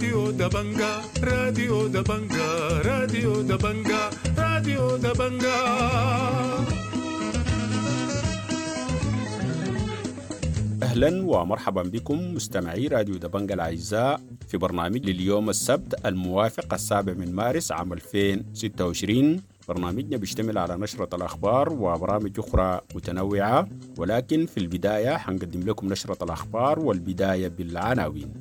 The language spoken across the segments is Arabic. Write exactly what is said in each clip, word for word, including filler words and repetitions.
راديو دبنجا راديو دبنجا راديو دبنجا راديو دبنجا. أهلا ومرحبا بكم مستمعي راديو دبنجا الأعزاء في برنامج لليوم السبت الموافق السابع من مارس عام ألفين وستة وعشرين. برنامجنا بيشتمل على نشرة الأخبار وبرامج أخرى متنوعة، ولكن في البداية حنقدم لكم نشرة الأخبار والبداية بالعناوين.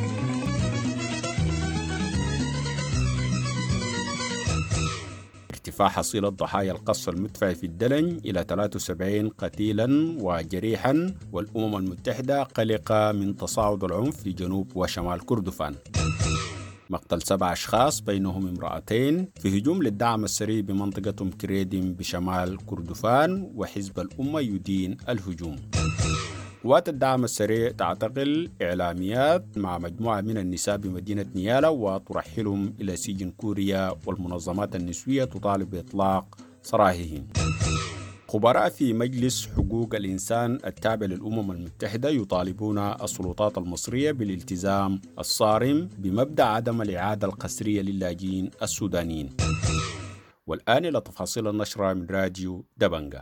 ارتفاع حصيلة ضحايا القصف المدفعي في الدلن إلى ثلاثة وسبعين قتيلا وجريحا، والأمم المتحدة قلقة من تصاعد العنف في جنوب وشمال كردفان. مقتل سبع أشخاص بينهم امرأتين في هجوم للدعم السريع بمنطقة أم كريدم بشمال كردفان، وحزب الأمة يدين الهجوم. قوات الدعم السريع تعتقل إعلاميات مع مجموعة من النساء بمدينة نيالا وترحلهم إلى سجن كوريا، والمنظمات النسوية تطالب بإطلاق سراحهم. خبراء في مجلس حقوق الإنسان التابع للأمم المتحدة يطالبون السلطات المصرية بالالتزام الصارم بمبدأ عدم الإعادة القسرية للاجئين السودانيين. والآن إلى تفاصيل النشرة من راديو دبنجا.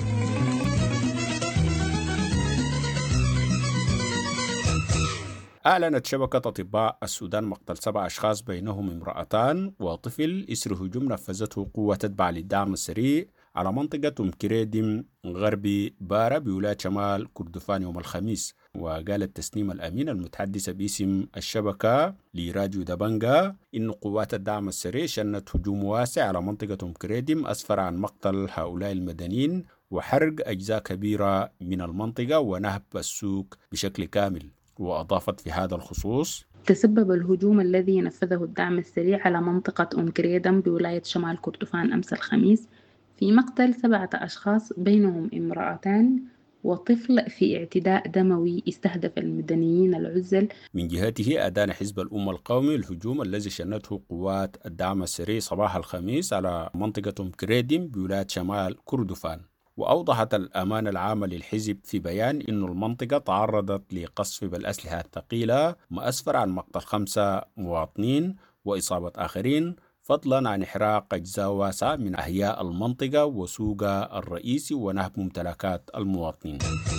أعلنت شبكة أطباء السودان مقتل سبع أشخاص بينهم امرأتان وطفل إثر هجوم نفذته قوة تتبع للدعم السريع على منطقة أم كريدم غربي بارا بولاية شمال كردفان يوم الخميس. وقالت تسنيم الأمين المتحدثة باسم الشبكة لراديو دبنجا إن قوات الدعم السريع شنت هجوم واسع على منطقة أم كريدم أسفر عن مقتل هؤلاء المدنيين وحرق أجزاء كبيرة من المنطقة ونهب السوق بشكل كامل. وأضافت في هذا الخصوص: تسبب الهجوم الذي نفذه الدعم السريع على منطقة أم كريدم بولاية شمال كردفان أمس الخميس في مقتل سبعة أشخاص بينهم امرأتان وطفل في اعتداء دموي استهدف المدنيين العزل. من جهته أدان حزب الأمة القومي الهجوم الذي شنته قوات الدعم السريع صباح الخميس على منطقة أم كريدم بولاية شمال كردفان. وأوضحت الأمانة العامة للحزب في بيان أن المنطقة تعرضت لقصف بالأسلحة الثقيلة ما أسفر عن مقتل خمسة مواطنين وإصابة آخرين، فضلا عن إحراق أجزاء واسعة من أحياء المنطقة وسوقها الرئيسي ونهب ممتلكات المواطنين.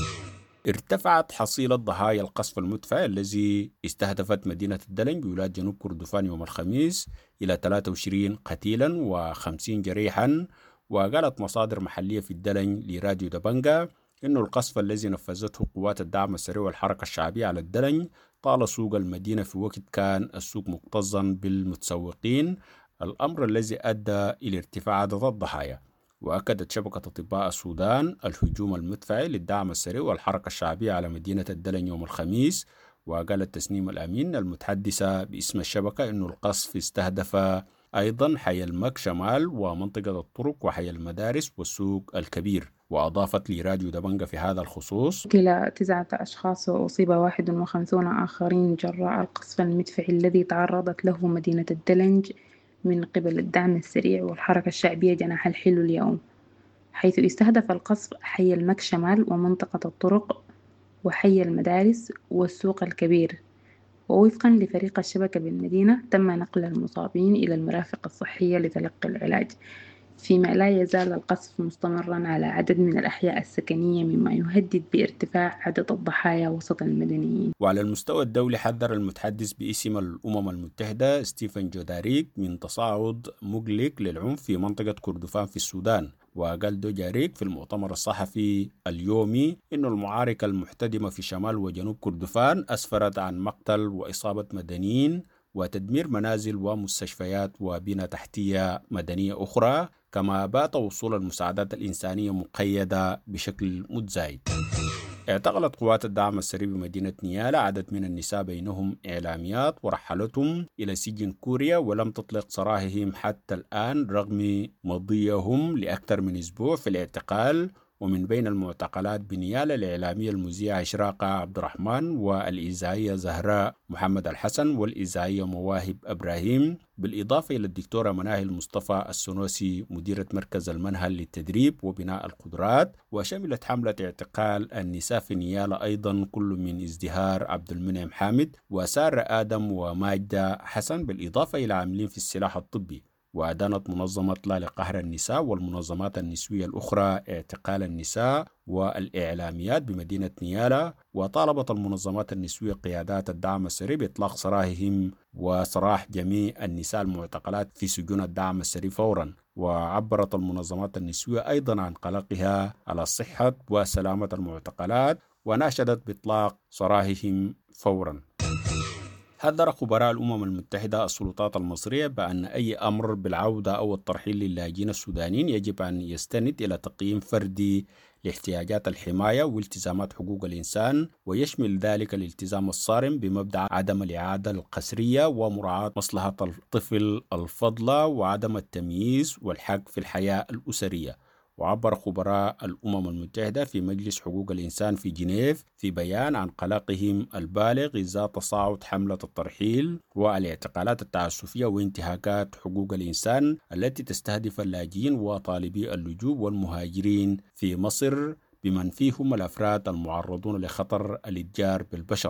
ارتفعت حصيلة ضحايا القصف المدفعي الذي استهدفت مدينة الدلن بولاية جنوب كردفان يوم الخميس إلى ثلاثة وعشرين قتيلا وخمسين جريحا. وقالت مصادر محلية في الدلن لراديو دبنجا إنه القصف الذي نفذته قوات الدعم السريع والحركة الشعبية على الدلن طال سوق المدينة في وقت كان السوق مكتظا بالمتسوقين، الأمر الذي أدى إلى ارتفاع عدد الضحايا. وأكدت شبكة أطباء السودان الهجوم المدفعي للدعم السريع والحركة الشعبية على مدينة الدلن يوم الخميس. وقالت تسنيم الأمين المتحدثة باسم الشبكة إنه القصف استهدف أيضا حي المك شمال ومنطقة الطرق وحي المدارس والسوق الكبير. وأضافت لراديو دبنجا في هذا الخصوص: قتل تسعة أشخاص وأصيب واحد وخمسون آخرين جراء القصف المدفعي الذي تعرضت له مدينة الدلنج من قبل الدعم السريع والحركة الشعبية جناح الحلو اليوم، حيث استهدف القصف حي المك شمال ومنطقة الطرق وحي المدارس والسوق الكبير. ووفقا لفريق الشبكة بالمدينة تم نقل المصابين إلى المرافق الصحية لتلقي العلاج، فيما لا يزال القصف مستمرا على عدد من الأحياء السكنية مما يهدد بارتفاع عدد الضحايا وسط المدنيين. وعلى المستوى الدولي حذر المتحدث باسم الأمم المتحدة ستيفن جوداريك من تصاعد مقلق للعنف في منطقة كردفان في السودان. وقال دوجاريك في المؤتمر الصحفي اليومي إن المعارك المحتدمة في شمال وجنوب كردفان أسفرت عن مقتل وإصابة مدنيين وتدمير منازل ومستشفيات وبنى تحتية مدنية أخرى، كما بات وصول المساعدات الإنسانية مقيدة بشكل متزايد. اعتقلت قوات الدعم السريع بمدينة نيالا عدد من النساء بينهم إعلاميات ورحلتهم إلى سجن كوريا، ولم تطلق سراحهم حتى الآن رغم مضيهم لأكثر من أسبوع في الاعتقال. ومن بين المعتقلات بنيالة الإعلامية المذيعة إشراقة عبد الرحمن، والإذاعية زهراء محمد الحسن، والإذاعية مواهب إبراهيم، بالإضافة إلى الدكتورة مناهل مصطفى السنوسي مديرة مركز المنهل للتدريب وبناء القدرات. وشملت حملة اعتقال النساء في نيالة أيضا كل من ازدهار عبد المنعم حامد وسارة آدم وماجدة حسن، بالإضافة إلى عاملين في السلاح الطبي. وأدانت منظمة لا لقهر النساء والمنظمات النسوية الأخرى اعتقال النساء والإعلاميات بمدينة نيالة، وطالبت المنظمات النسوية قيادات الدعم السري بإطلاق سراحهم وسراح جميع النساء المعتقلات في سجون الدعم السري فورا. وعبرت المنظمات النسوية أيضا عن قلقها على صحة وسلامة المعتقلات، وناشدت بإطلاق سراحهم فورا. حذر خبراء الأمم المتحدة السلطات المصرية بأن أي أمر بالعودة أو الترحيل للاجئين السودانيين يجب أن يستند إلى تقييم فردي لاحتياجات الحماية والتزامات حقوق الإنسان، ويشمل ذلك الالتزام الصارم بمبدأ عدم الإعادة القسرية ومراعاة مصلحة الطفل الفضلة وعدم التمييز والحق في الحياة الأسرية. وعبر خبراء الأمم المتحدة في مجلس حقوق الإنسان في جنيف في بيان عن قلقهم البالغ إزاء تصاعد حملة الترحيل والاعتقالات التعسفية وانتهاكات حقوق الإنسان التي تستهدف اللاجئين وطالبي اللجوء والمهاجرين في مصر، بمن فيهم الأفراد المعرضون لخطر الإتجار بالبشر.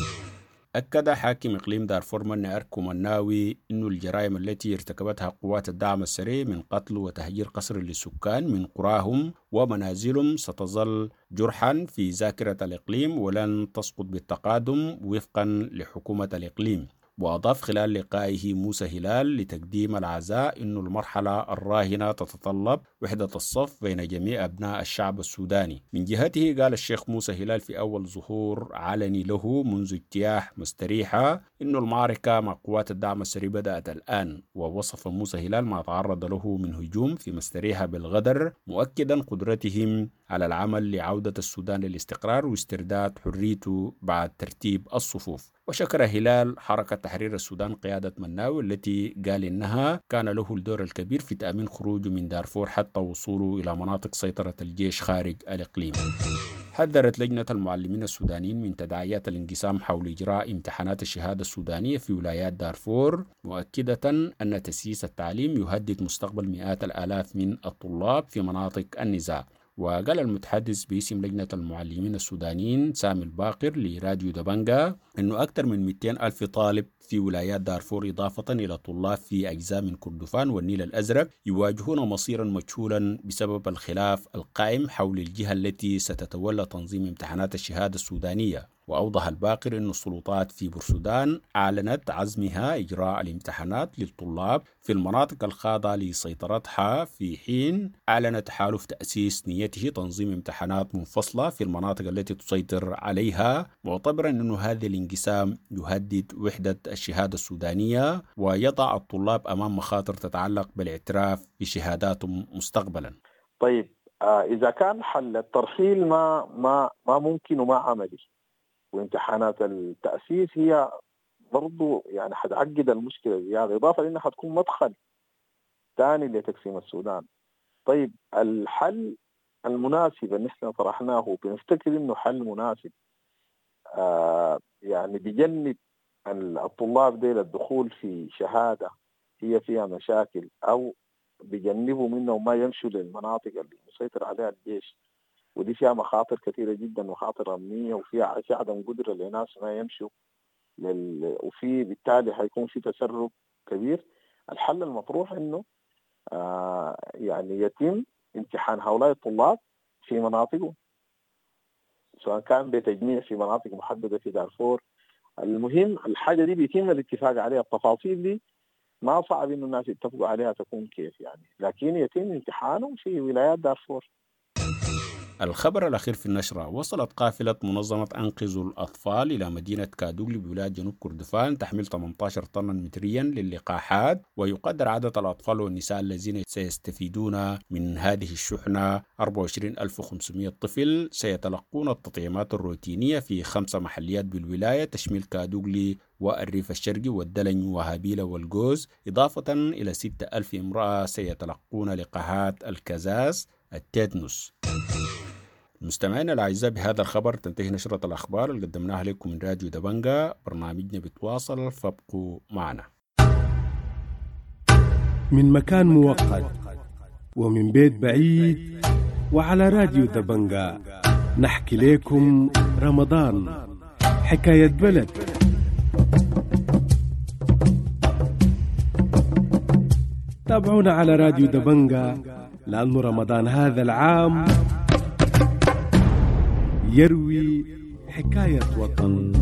أكد حاكم إقليم دارفور منى أركو مناوي أن الجرائم التي ارتكبتها قوات الدعم السري من قتل وتهجير قسري للسكان من قراهم ومنازلهم ستظل جرحا في ذاكرة الإقليم ولن تسقط بالتقادم وفقا لحكومة الإقليم. وأضاف خلال لقائه موسى هلال لتقديم العزاء أن المرحلة الراهنة تتطلب وحدة الصف بين جميع أبناء الشعب السوداني. من جهته قال الشيخ موسى هلال في أول ظهور علني له منذ اجتياح مستريحة أن المعركة مع قوات الدعم السري بدأت الآن. ووصف موسى هلال ما تعرض له من هجوم في مستريحة بالغدر، مؤكدا قدرتهم على العمل لعودة السودان للاستقرار واسترداد حريته بعد ترتيب الصفوف. وشكر هلال حركة تحرير السودان قيادة مناوي التي قال إنها كان له الدور الكبير في تأمين خروجه من دارفور حتى وصوله إلى مناطق سيطرة الجيش خارج الإقليم. حذرت لجنة المعلمين السودانيين من تداعيات الانقسام حول إجراء امتحانات الشهادة السودانية في ولايات دارفور، مؤكدة أن تسييس التعليم يهدد مستقبل مئات الآلاف من الطلاب في مناطق النزاع. وقال المتحدث باسم لجنة المعلمين السودانيين سامي الباقر لراديو دبنجا أنه أكثر من مئتين ألف طالب في ولايات دارفور إضافة إلى طلاب في أجزاء من كردفان والنيل الأزرق يواجهون مصيرا مجهولا بسبب الخلاف القائم حول الجهة التي ستتولى تنظيم امتحانات الشهادة السودانية. وأوضح الباقر أن السلطات في بورسودان أعلنت عزمها إجراء الامتحانات للطلاب في المناطق الخاضعة لسيطرتها، في حين أعلن تحالف تأسيس نيته تنظيم امتحانات منفصلة في المناطق التي تسيطر عليها، معتبرا أن هذا الانقسام يهدد وحدة الشهادة السودانية ويضع الطلاب أمام مخاطر تتعلق بالاعتراف بشهاداتهم مستقبلا. طيب آه إذا كان حل الترحيل ما ما ما ممكن وما عملي، وامتحانات التأسيس هي برضو يعني حتعقد المشكلة زيادة، إضافة لأنها حتكون مدخل ثاني لتقسيم السودان. طيب الحل المناسب اللي نحن طرحناه بنفتكر إنه حل مناسب، آه يعني بجنب الطلاب ديل الدخول في شهادة هي فيها مشاكل، أو بجنبوا منه ما يمشوا للمناطق اللي مسيطر عليها الجيش، ودي فيها مخاطر كثيرة جدا، مخاطر أمنية، وفيها عدم قدرة لناس ما يمشوا لل... وفي بالتالي حيكون في تسرب كبير. الحل المطروح إنه آه يعني يتم امتحان هؤلاء الطلاب في مناطقهم، سواء كان بتجميع في مناطق محددة في دارفور. المهم الحاجة دي بيتم الاتفاق عليها، التفاصيل دي ما صعب إنه الناس يتفقوا عليها تكون كيف يعني، لكن يتم امتحانهم في ولايات دارفور. الخبر الأخير في النشرة: وصلت قافلة منظمة أنقذوا الأطفال إلى مدينة كادوغلي بولاية جنوب كردفان تحمل ثمانية عشر طنا متريا للقاحات، ويقدر عدد الأطفال والنساء الذين سيستفيدون من هذه الشحنة أربعة وعشرين ألف وخمسمائة طفل سيتلقون التطعيمات الروتينية في خمس محليات بالولاية تشمل كادوغلي والريف الشرقي والدلن وهابيلة والجوز، إضافة إلى ستة ألف امرأة سيتلقون لقاحات الكزاز التيتنوس. مستمعين الأعزاء، بهذا الخبر تنتهي نشرة الأخبار اللي قدمناها لكم من راديو دبنجة. برنامجنا بتواصل، فابقوا معنا. من مكان موقت ومن بيت بعيد وعلى راديو دبنجة نحكي لكم رمضان حكاية بلد. تابعونا على راديو دبنجة لأنه رمضان هذا العام يروي حكاية وطن.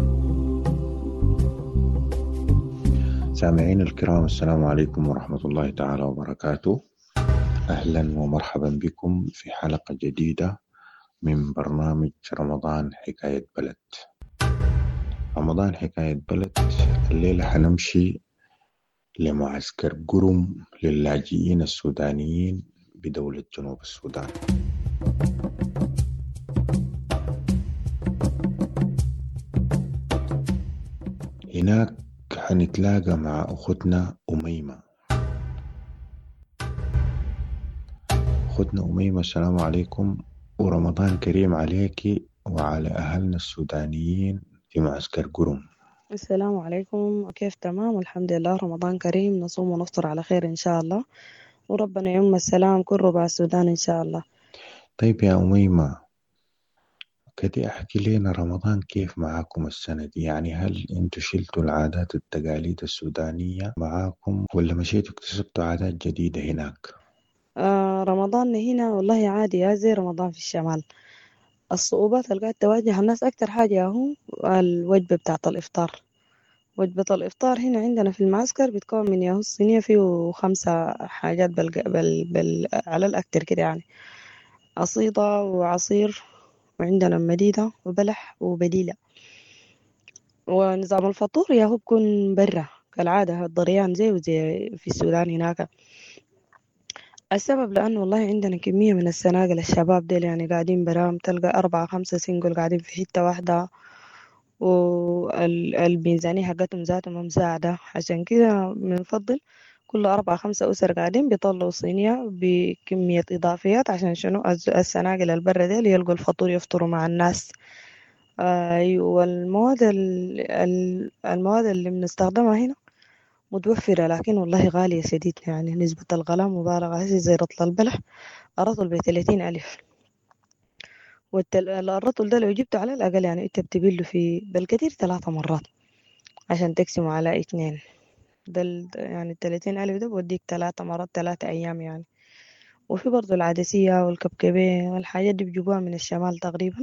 سامعين الكرام، السلام عليكم ورحمة الله تعالى وبركاته. أهلا ومرحبا بكم في حلقة جديدة من برنامج رمضان حكاية بلد. رمضان حكاية بلد، الليلة حنمشي لمعسكر قرم للاجئين السودانيين بدولة جنوب السودان. هناك حنتلاقى مع أختنا أميمة. أختنا أميمة، السلام عليكم ورمضان كريم عليك وعلى أهلنا السودانيين في معسكر قرم. السلام عليكم، كيف؟ تمام الحمد لله، رمضان كريم، نصوم ونفطر على خير إن شاء الله، وربنا يعم السلام كل ربع السودان إن شاء الله. طيب يا أميمة، كده أحكي لنا رمضان كيف معاكم السنة دي؟ يعني هل أنتوا شلتوا العادات والتقاليد السودانية معاكم ولا مشيتوا اكتسبتوا عادات جديدة هناك؟ آه رمضان هنا والله عادي يا زي رمضان في الشمال. الصعوبات اللي قاعد تواجه الناس أكتر حاجة هو الوجبة بتاعة الإفطار. وجبة الإفطار هنا عندنا في المعسكر بتكون من ياهو الصينية فيه خمسة حاجات بل بل بل على الأكتر كده، يعني عصيدة وعصير، وعندنا مديدة وبلح وبديلة. ونظام الفطور ياهو بكون برا كالعادة الضريان زي وزي في السودان هناك. السبب لأنه والله عندنا كمية من السناقل الشباب ديل، يعني قاعدين برام، تلقى أربعة خمسة سنجل قاعدين في حتة واحدة، والميزانية حقتهم ذاتهم مساعدة. عشان كده بنفضل كل أربعة خمسة أسر قاعدين بيطلعوا صينية بكمية إضافيات عشان شنو السناقل البرة ديل يلقوا الفطور يفطروا مع الناس. أيوة، والمواد المواد اللي بنستخدمها هنا متوفرة، لكن والله غالية شديد، يعني نسبة الغلاء مبالغة. هسي زي رطل البلح الرطل بثلاثين ألف، والرطل ده لو جبته على الأقل يعني انت بتبله في بالكثير ثلاثة مرات عشان تقسمه على اثنين. ده يعني الثلاثين ألف ده بوديك ثلاثة مرات ثلاثة أيام يعني. وفي برضو العدسية والكبكبة والحاجات دي بيجيبوها من الشمال تقريبا،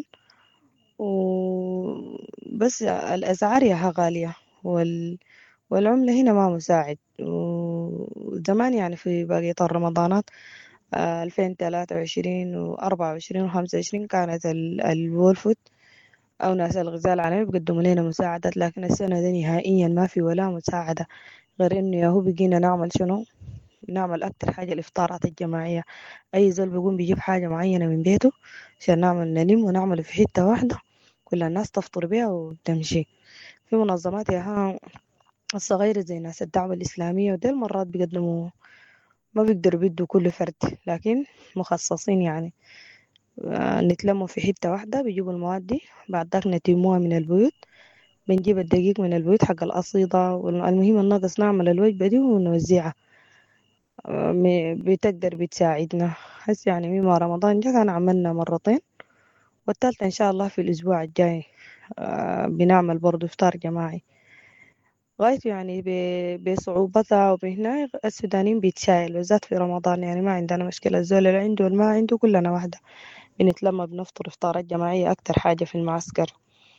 وبس الأسعار ياها غالية، وال... والعملة هنا ما مساعد. وزمان يعني في بقية الرمضانات ألفين وثلاثة وعشرين وأربعة وعشرين وخمسة وعشرين كانت الولفود أو ناس الغذاء العالمي بيقدموا لنا مساعدات، لكن السنة دي نهائيا ما في ولا مساعدة، غير إنه ياهو بقينا نعمل شنو، نعمل أكتر حاجة الإفطارات الجماعية. أي زول بيقوم بيجيب حاجة معينة من بيته عشان نعمل نلم ونعمل في حتة واحدة كل الناس تفطر بيها وتمشي. في منظمات ياها الصغيرة زي ناس الدعوة الإسلامية وديل مرات بيقدموا، ما بيقدروا بيدوا كل فرد، لكن مخصصين يعني نتلموا في حتة واحدة بيجيبوا المواد دي، بعد ذاك نتيموها من البيوت، بنجيب الدقيق من البيوت حق القصيدة، والمهم الناقص نعمل الوجبة دي ونوزعها. بتقدر بتساعدنا. هسه يعني مما رمضان جا كان عملنا مرتين، والثالثة إن شاء الله في الأسبوع الجاي بنعمل برضو إفطار جماعي. غايته يعني بصعوبتها وبهنا السودانيين بيتشايل وزاد في رمضان، يعني ما عندنا مشكلة، الزول اللي عنده والما عنده كلنا واحدة بنتلم بنفطر إفطارات جماعية أكتر حاجة في المعسكر.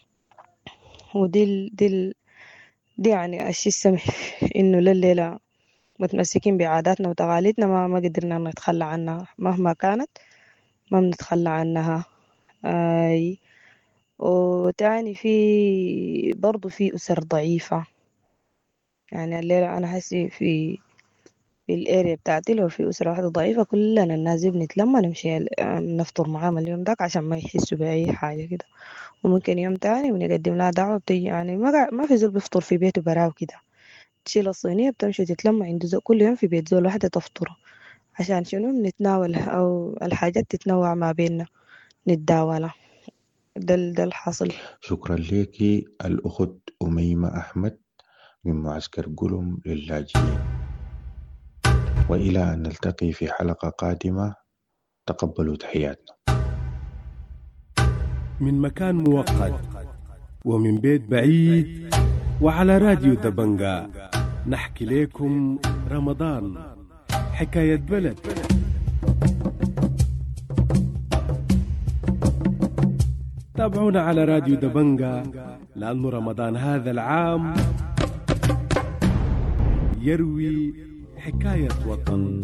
ودي دي دي يعني الشيء السمح إنه لليلة متمسكين بعاداتنا وتقاليدنا، ما ما قدرنا نتخلى عنها مهما كانت، ما بنتخلى عنها. أي وتعني في برضو في أسر ضعيفة، يعني الليلة أنا حسي في في الاريا بتاعتي لو في أسرة واحدة ضعيفة كلنا الناس بنتلم نمشي نفطر معاهم اليوم داك عشان ما يحسوا بأي حاجة كده. وممكن يوم تاني ونقدم لها دعوة بتجي، يعني ما ما في زول بيفطر في بيته براو كده، تشيل الصينية بتمشي تتلم عند زول كل يوم في بيت زول واحدة تفطره عشان شنو نتناول أو الحاجات تتنوع ما بيننا نتداولها. ده ال- ده الحاصل. شكرا لك الأخت أميمة أحمد من معسكر قلم للاجئين، وإلى أن نلتقي في حلقة قادمة تقبلوا تحياتنا من مكان موقت ومن بيت بعيد وعلى راديو دبنجا نحكي لكم رمضان حكاية بلد. تابعونا على راديو دبنجا لأنه رمضان هذا العام يروي حكاية وطن.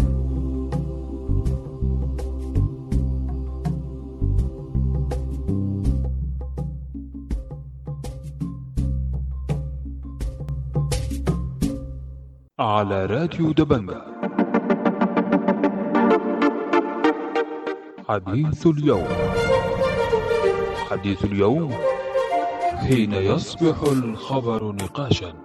على راديو دبنجا حديث اليوم. حديث اليوم حين يصبح الخبر نقاشا.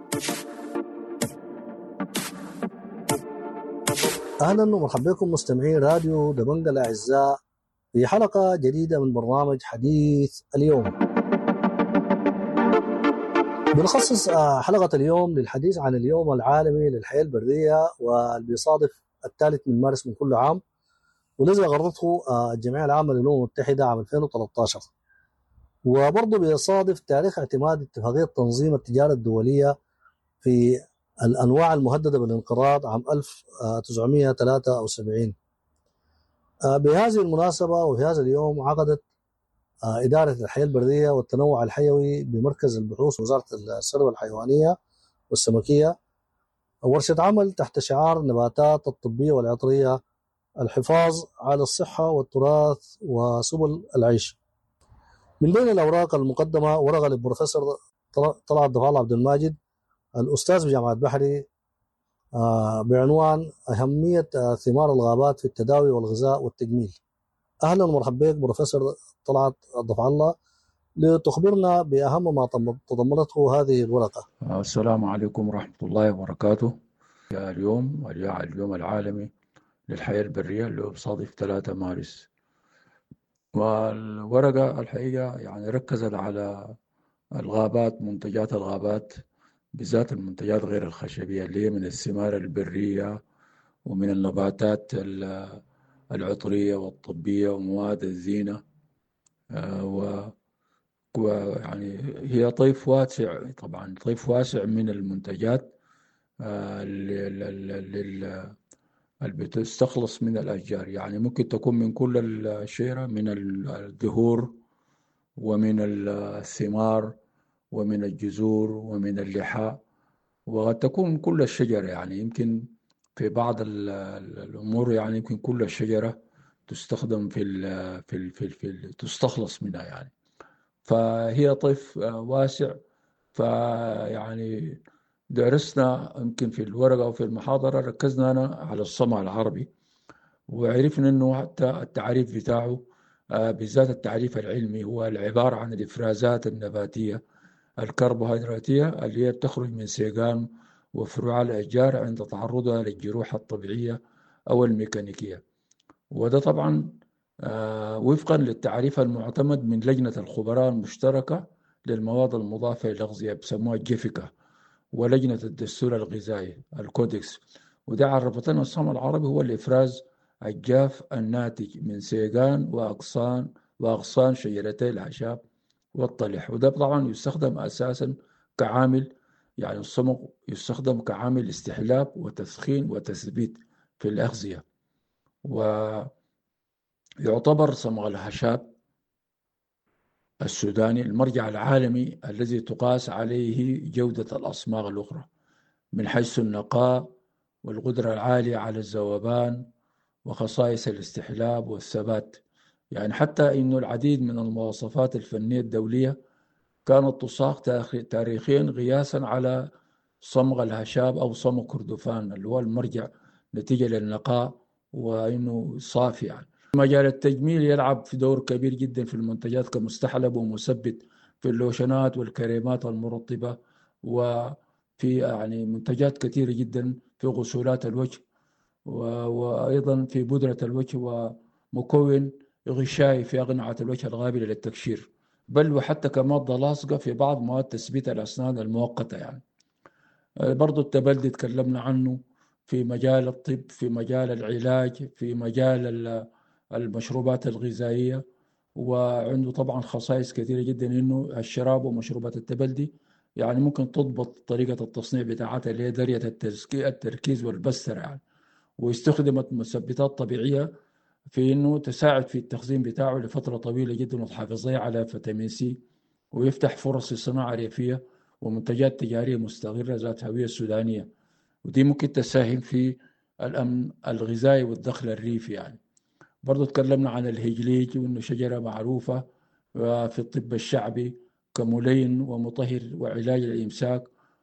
أهلا ومرحبا بكم مستمعين راديو دبنجا الأعزاء في حلقة جديدة من برنامج حديث اليوم. بنخصص حلقة اليوم للحديث عن اليوم العالمي للحياة البرية، واللي بيصادف الثالث من مارس من كل عام، والذي أقرته الجمعية العامة للأمم المتحدة عام ألفين وثلاثة عشر، وبرضه بيصادف تاريخ اعتماد اتفاقية تنظيم التجارة الدولية في الأنواع المهددة بالانقراض عام ألف وتسعمائة وثلاثة وسبعين. بهذه المناسبة وفي هذا اليوم عقدت إدارة الحياة البرية والتنوع الحيوي بمركز البحوث وزارة الثروة الحيوانية والسمكية ورشة عمل تحت شعار النباتات الطبية والعطرية، الحفاظ على الصحة والتراث وسبل العيش. من بين الأوراق المقدمة ورقة للبروفيسور طلعت ضفع الله عبد الماجد الأستاذ بجامعة بحري بعنوان أهمية ثمار الغابات في التداوي والغذاء والتجميل. أهلا ومرحبا بك بروفيسور طلعت ضفع الله لتخبرنا بأهم ما تضمنته هذه الورقة. السلام عليكم ورحمة الله وبركاته. اليوم اليوم العالمي للحياة البرية اللي هو بصادف ثلاثة مارس، والورقة الحقيقة يعني ركزت على الغابات، منتجات الغابات بالذات المنتجات غير الخشبية اللي هي من الثمار البرية ومن النباتات العطرية والطبية ومواد الزينة، ويعني هي طيف واسع، طبعا طيف واسع من المنتجات اللي بتستخلص من الأشجار. يعني ممكن تكون من كل الشجرة، من الزهور ومن الثمار ومن الجذور ومن اللحاء، وقد تكون كل الشجرة. يعني يمكن في بعض الأمور يعني يمكن كل الشجرة تستخدم في ال في ال في, ال في ال تستخلص منها يعني. فهي طيف واسع. فيعني درسنا يمكن في الورقة وفي المحاضرة ركزنا أنا على الصمغ العربي، وعرفنا أنه حتى التعريف بتاعه بالذات التعريف العلمي هو العبارة عن الإفرازات النباتية الكربوهيدراتية اللي هي بتخرج من سيقان وفروع الأشجار عند تعرضها للجروح الطبيعية أو الميكانيكية. وده طبعا وفقا للتعريف المعتمد من لجنة الخبراء المشتركة للمواد المضافة للأغذية بسموها جيفيكا، ولجنة الدستور الغذائي الكودكس. وده عرفتنا الصمغ العربي هو الإفراز الجاف الناتج من سيقان وأغصان وأغصان شجرتي الأعشاب والطلح. وده طبعا يستخدم أساسا كعامل، يعني الصمغ يستخدم كعامل استحلاب وتسخين وتثبيت في الأغذية. ويعتبر صمغ الأعشاب السوداني المرجع العالمي الذي تقاس عليه جودة الأصماغ الأخرى من حيث النقاء والقدرة العالية على الذوبان وخصائص الاستحلاب والثبات. يعني حتى إنه العديد من المواصفات الفنية الدولية كانت تصاغ تاريخيا قياسا على صمغ الهشاب أو صمغ كردفان اللي هو المرجع نتيجة للنقاء وإنه صافي. يعني مجال التجميل يلعب في دور كبير جدا في المنتجات كمستحلب ومثبت في اللوشنات والكريمات المرطبة، وفي يعني منتجات كثيرة جدا في غسولات الوجه وأيضا في بودرة الوجه ومكون غشائي في أقنعة الوجه القابلة للتقشير، بل وحتى كمادة لاصقة في بعض مواد تثبيت الأسنان المؤقتة يعني. برضو التبلدي تكلمنا عنه في مجال الطب، في مجال العلاج، في مجال المشروبات الغذائية، وعنده طبعا خصائص كثيرة جدا، إنه الشراب ومشروبات التبلدي يعني ممكن تضبط طريقة التصنيع بتاعتها اللي هي درجة التركيز والبستر يعني. واستخدمت مثبتات طبيعية في إنه تساعد في التخزين بتاعه لفترة طويلة جدا وتحافظ على فيتامين سي، ويفتح فرص لصناعة ريفية ومنتجات تجارية مستقرة ذات هوية سودانية، ودي ممكن تساهم في الأمن الغذائي والدخل الريفي يعني. برضو تكلمنا عن الهجليج، وإنه شجرة معروفة في الطب الشعبي كملين ومطهر وعلاج الإمساك،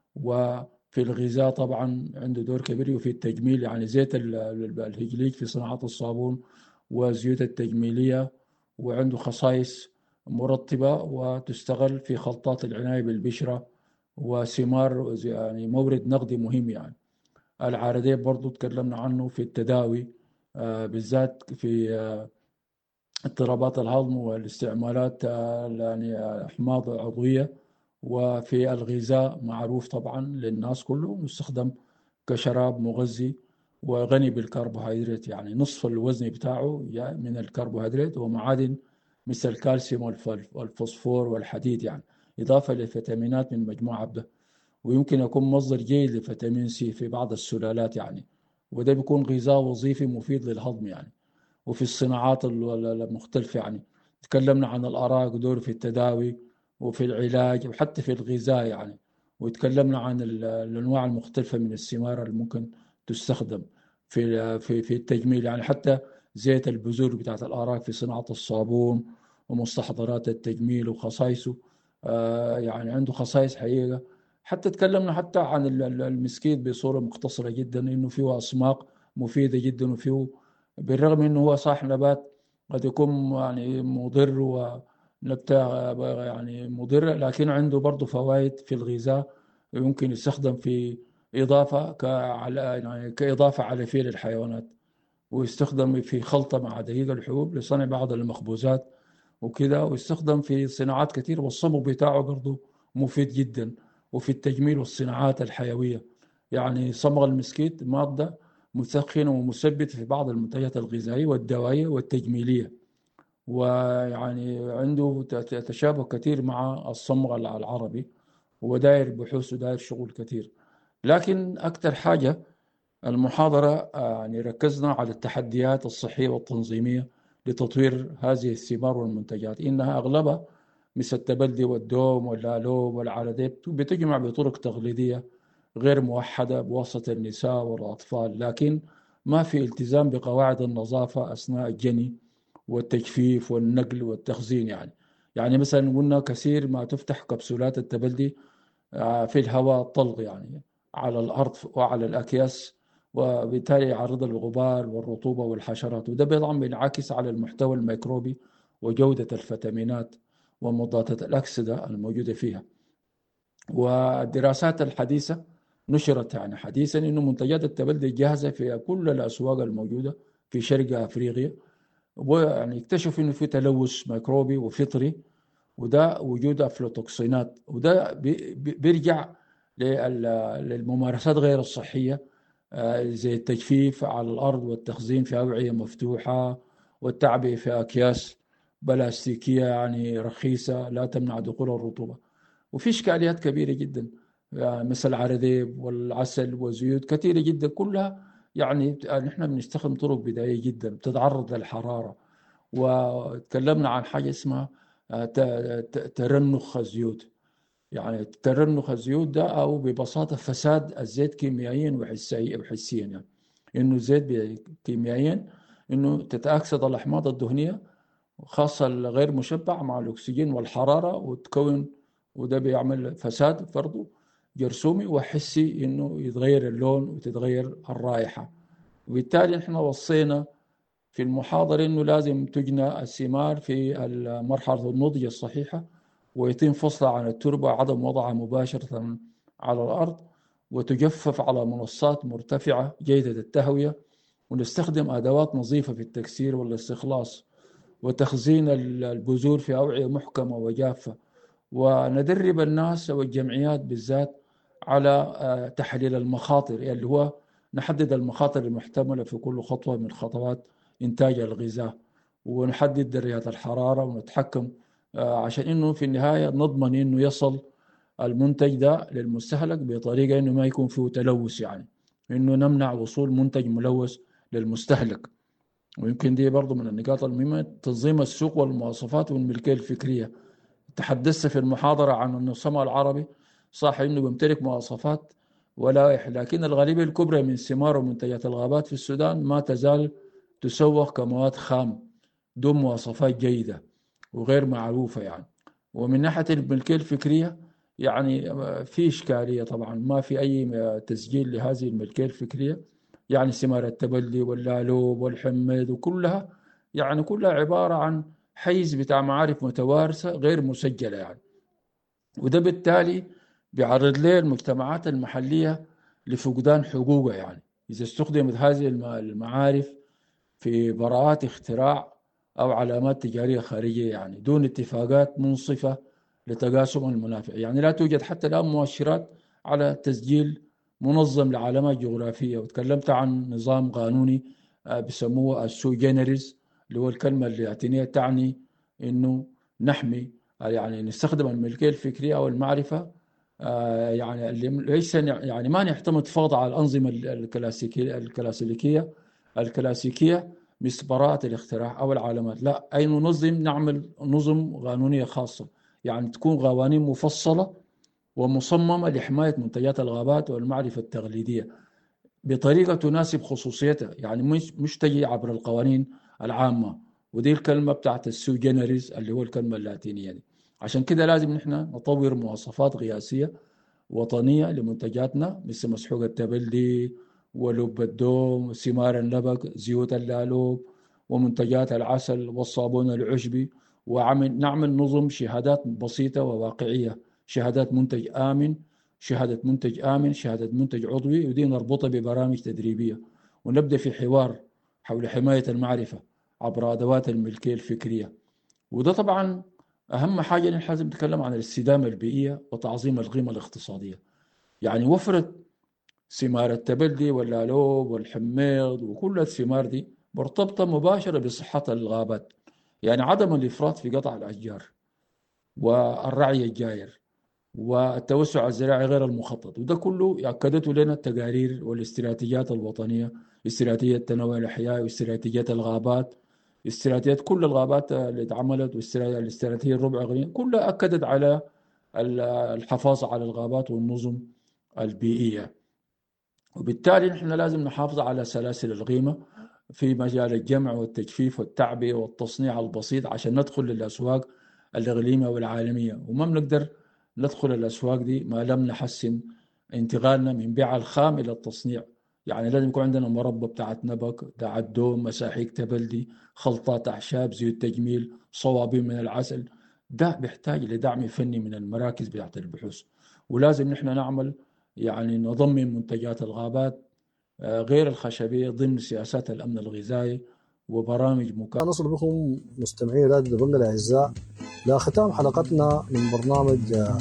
وفي الغذاء طبعا عنده دور كبير، وفي التجميل يعني زيت الهجليج في صناعة الصابون وزيوت التجميلية، وعنده خصائص مرطبة وتستغل في خلطات العناية بالبشرة، وثمار يعني مورد نقدي مهم يعني. العارضيب برضو تكلمنا عنه في التداوي آه بالذات في آه اضطرابات الهضم والاستعمالات آه يعني أحماض عضوية، وفي الغذاء معروف طبعا للناس كله، يستخدم كشراب مغذي وغني بالكربوهيدرات، يعني نصف الوزن بتاعه من الكربوهيدرات ومعادن مثل الكالسيوم والفوسفور والحديد يعني، إضافة للفيتامينات من مجموعة ده. ويمكن يكون مصدر جيد لفيتامين سي في بعض السلالات يعني، وده بيكون غذاء وظيفي مفيد للهضم يعني. وفي الصناعات المختلفة يعني تكلمنا عن الأراك دوره في التداوي وفي العلاج وحتى في الغذاء يعني. وتكلمنا عن الأنواع المختلفة من الثمار اللي ممكن تستخدم في في في التجميل يعني، حتى زيت البذور بتاعت الأراك في صناعة الصابون ومستحضرات التجميل وخصائصه آه يعني عنده خصائص حقيقة. حتى تكلمنا حتى عن المسكيت بصورة مختصرة جدا، إنه فيه أسماق مفيدة جدا، وفيه بالرغم إنه هو صح نبات قد يكون يعني مضر ونبتة يعني مضرة، لكن عنده برضه فوائد في الغذاء، يمكن يستخدم في إضافة كعلى يعني كإضافة علفية للحيوانات، ويستخدم في خلطة مع دقيق الحبوب لصنع بعض المخبوزات وكذا، ويستخدم في صناعات كثير، والصمغ بتاعه برضه مفيد جدا. وفي التجميل والصناعات الحيوية يعني صمغ المسكيت مادة مسخنة ومثبتة في بعض المنتجات الغذائية والدوائية والتجميلية، ويعني عنده تشابه كثير مع الصمغ العربي، وداير بحوث وداير شغل كثير. لكن أكثر حاجة المحاضرة يعني ركزنا على التحديات الصحية والتنظيمية لتطوير هذه الثمار والمنتجات، إنها أغلبها مثل التبلدي والدوم واللالوم والعرديب بتجمع بطرق تقليدية غير موحدة بواسطة النساء والأطفال، لكن ما في التزام بقواعد النظافة أثناء الجني والتجفيف والنقل والتخزين يعني. يعني مثلا قلنا كثير ما تفتح كبسولات التبلدي في الهواء الطلق يعني على الأرض وعلى الأكياس، وبالتالي يعرض الغبار والرطوبة والحشرات، وده طبعا بينعكس على المحتوى الميكروبي وجودة الفيتامينات ومضادات الأكسدة الموجودة فيها. والدراسات الحديثة نشرت يعني حديثا إنه منتجات التبلدي جاهزة في كل الأسواق الموجودة في شرق أفريقيا، ويعني اكتشفوا إنه في تلوث ميكروبي وفطري، وده وجود أفلوتوكسينات، وده بيرجع للممارسات غير الصحية زي التجفيف على الأرض والتخزين في أوعية مفتوحة والتعبئة في أكياس بلاستيكية يعني رخيصة لا تمنع دخول الرطوبة. وفي إشكاليات كبيرة جدا يعني مثل العرديب والعسل وزيوت كثيرة جدا، كلها يعني نحن بنستخدم طرق بدائية جدا بتتعرض للحرارة. وتكلمنا عن حاجة اسمها ترنخ الزيوت، يعني ترنخ الزيوت ده أو ببساطة فساد الزيت كيميائيا وحسيا يعني إنه الزيت كيميائيا إنه تتأكسد الأحماض الدهنية خاصة الغير مشبع مع الأكسجين والحرارة وتكون، وده بيعمل فساد برضه جرثومي وحسي إنه يتغير اللون وتتغير الرائحة. وبالتالي إحنا وصينا في المحاضرة إنه لازم تجنى الثمار في مرحلة النضج الصحيحة، ويتم فصلها عن التربة عدم وضعها مباشرة على الأرض، وتجفف على منصات مرتفعة جيدة التهوية ونستخدم أدوات نظيفة في التكسير والاستخلاص وتخزين البذور في أوعية محكمة وجافة، وندرب الناس والجمعيات بالذات على تحليل المخاطر، اللي يعني هو نحدد المخاطر المحتملة في كل خطوة من خطوات إنتاج الغذاء، ونحدد درجات الحرارة ونتحكم عشان إنه في النهاية نضمن إنه يصل المنتج ده للمستهلك بطريقة إنه ما يكون فيه تلوث، يعني إنه نمنع وصول منتج ملوث للمستهلك. ويمكن دي برضو من النقاط المهمة، تنظيم السوق والمواصفات والملكية الفكرية. تحدثت في المحاضرة عن أن الصمغ العربي صح إنه بيمتلك مواصفات ولائح، لكن الغالبية الكبرى من ثمار ومنتجات الغابات في السودان ما تزال تسوق كمواد خام دون مواصفات جيدة وغير معروفة يعني. ومن ناحية الملكية الفكرية يعني في إشكالية طبعا، ما في أي تسجيل لهذه الملكية الفكرية، يعني ثمار التبلي واللالوب والحميد وكلها يعني كلها عبارة عن حيز بتاع معارف متوارثة غير مسجلة يعني. وده بالتالي بيعرض ليه المجتمعات المحلية لفقدان حقوقها، يعني إذا استخدمت هذه المعارف في براءات اختراع أو علامات تجارية خارجية يعني دون اتفاقات منصفة لتقاسم المنافع. يعني لا توجد حتى الآن مؤشرات على تسجيل منظم لعلامات جغرافية. وتكلمت عن نظام قانوني بيسموه السو جينيريز، اللي هو الكلمة اللاتينية تعني إنه نحمي، يعني نستخدم الملكية الفكرية أو المعرفة يعني ليس يعني ما نعتمد فقط على الأنظمة الكلاسيكية الكلاسيكية الكلاسيكية مثل براءة الاختراع أو العلامات، لا، أي ننظم نعمل نظم قانونية خاصة، يعني تكون قوانين مفصلة ومصممة لحماية منتجات الغابات والمعرفة التقليدية بطريقة تناسب خصوصيتها، يعني مش مش تجي عبر القوانين العامة. ودي الكلمة بتاعت السو جينيريز اللي هو الكلمة اللاتينية دي. عشان كده لازم نحن نطور مواصفات قياسية وطنية لمنتجاتنا مثل مسحوق التبلي ولب الدوم ثمار النبق زيوت اللالوب ومنتجات العسل والصابون العشبي، وعمل نعمل نظم شهادات بسيطة وواقعية، شهادات منتج آمن، شهادة منتج آمن، شهادة منتج عضوي، ودي نربطها ببرامج تدريبية. ونبدأ في حوار حول حماية المعرفة عبر أدوات الملكية الفكرية. وده طبعا أهم حاجة نحن لازم نتكلم عن الاستدامة البيئية وتعظيم القيمة الاقتصادية. يعني وفرة ثمار التبلي واللالوب والحميض وكل الثمار دي مرتبطة مباشرة بصحة الغابات، يعني عدم الإفراط في قطع الأشجار والرعي الجائر والتوسع الزراعي غير المخطط، وده كله أكدته لنا التقارير والاستراتيجيات الوطنية، استراتيجية تنوع الأحياء واستراتيجية الغابات، استراتيجية كل الغابات اللي اتعملت والاستراتيجية الربع إقليمية كلها أكدت على الحفاظ على الغابات والنظم البيئية. وبالتالي نحن لازم نحافظ على سلاسل القيمة في مجال الجمع والتجفيف والتعبئة والتصنيع البسيط عشان ندخل للأسواق الإقليمية والعالمية. وما بنقدر ندخل الأسواق دي ما لم نحسن انتقالنا من بيع الخام إلى التصنيع. يعني لازم يكون عندنا مربى بتاعت نبق، بتاعت دوم، مساحيق تبلدي، خلطات أعشاب، زيوت تجميل، صوابين من العسل. ده بيحتاج لدعم فني من المراكز بتاعت البحوث. ولازم نحن نعمل يعني نضمن منتجات الغابات غير الخشبية ضمن سياسات الأمن الغذائي وبرامج مكافحة. نصل بكم مستمعي راديو دبنجة الأعزاء لختام حلقتنا من برنامج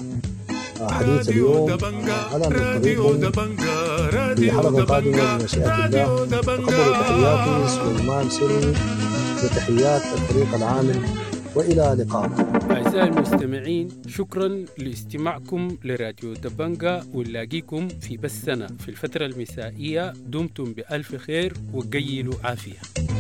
حديث اليوم، على أن نلتقيكم في حلقة قادمة بمشيئة الله. تقبلوا تحياتي سليمان سري وتحيات الفريق العامل، وإلى لقاء. أعزائي المستمعين، شكرا لاستماعكم لراديو دبنجة، ونلاقيكم في بثنا في الفترة المسائية. دمتم بألف خير وقيلوا عافية.